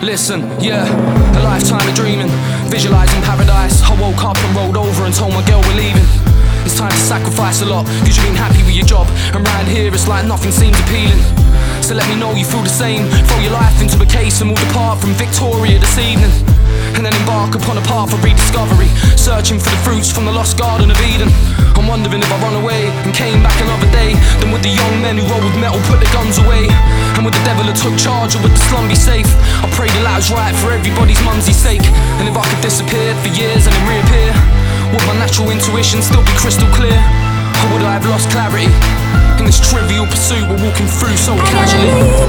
Listen, yeah, a lifetime of dreaming, visualizing paradise. I woke up and rolled over and told my girl we're leaving. It's time to sacrifice a lot, cause you've been happy with your job, and round here it's like nothing seems appealing. So let me know you feel the same. Throw your life into a case and we'll depart from Victoria this evening, and then embark upon a path of rediscovery, searching for the fruits from the lost Garden of Eden. I'm wondering if I run away and came back another day, then would the young men who roll with metal put their guns away? And would the devil have took charge, or would the slum be safe? I pray the latter's right for everybody's mumsy's sake. And if I could disappear for years and then reappear, would my natural intuition still be crystal clear? Or would I have lost clarity in this trivial pursuit we're walking through so casually?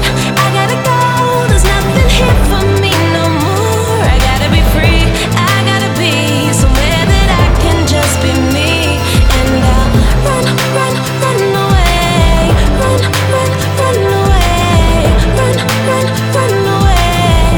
I gotta go, there's nothing here for me no more. I gotta be free, I gotta be somewhere that I can just be me. And I'll run, run, run away. Run, run, run away. Run, run, run away.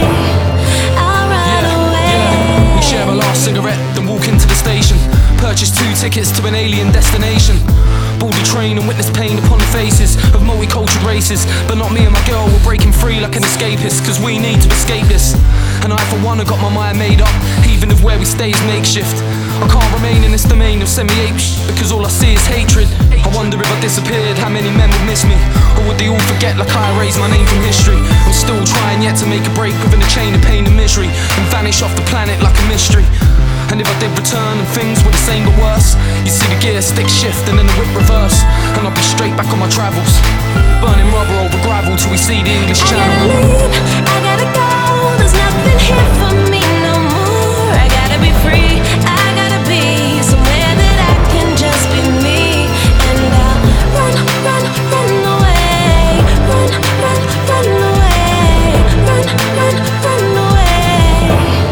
I'll run away. We share a last cigarette, then walk into the station. Purchase 2 tickets to an alien destination. Board the train and witness pain upon the faces of multicultural races. But not me and my girl, we're breaking free like an escapist, cause we need to escape this. And I for one have got my mind made up, even if where we stay is makeshift. I can't remain in this domain of semi-apes, because all I see is hatred. I wonder if I disappeared, how many men would miss me? Or would they all forget like I erased my name from history? I'm still trying yet to make a break within a chain of pain and misery, and vanish off the planet like a mystery. And if I did return and things were the same but worse, you see the gear stick shift and then the whip reverse, and I'll be straight back on my travels, burning rubber over gravel till we see the English I Channel. gotta leave, I gotta go, there's nothing here for me no more. I gotta be free, I gotta be somewhere that I can just be me. And I'll run, run, run away. Run, run, run away. Run, run, run away.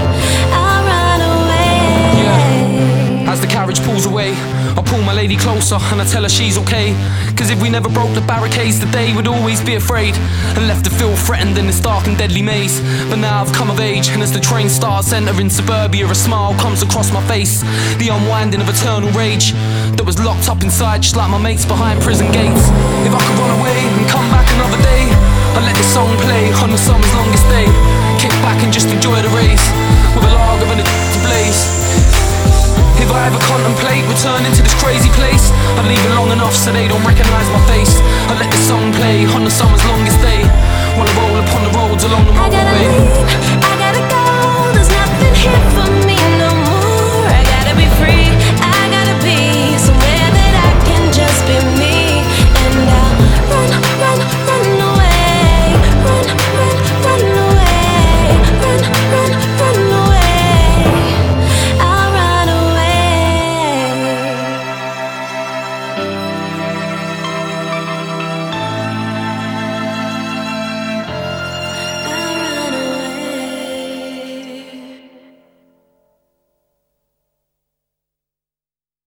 I'll run away. As the carriage pulls away, I pull my lady closer and I tell her she's okay. Cause if we never broke the barricades, today we'd always be afraid, and left to feel threatened in this dark and deadly maze. But now I've come of age, and as the train starts entering suburbia, a smile comes across my face. The unwinding of eternal rage that was locked up inside, just like my mates behind prison gates. If I could run away and come back another day, I'd let this song play on the summer's longest day. Kick back and just enjoy the race, with a lager and a blaze. If I ever contemplate returning to this crazy place, I'd leave it long enough so they don't recognise my face. I'd let this song play on the summer's longest day, while I roll upon the roads along the I gotta motorway. leave, I gotta go, there's nothing here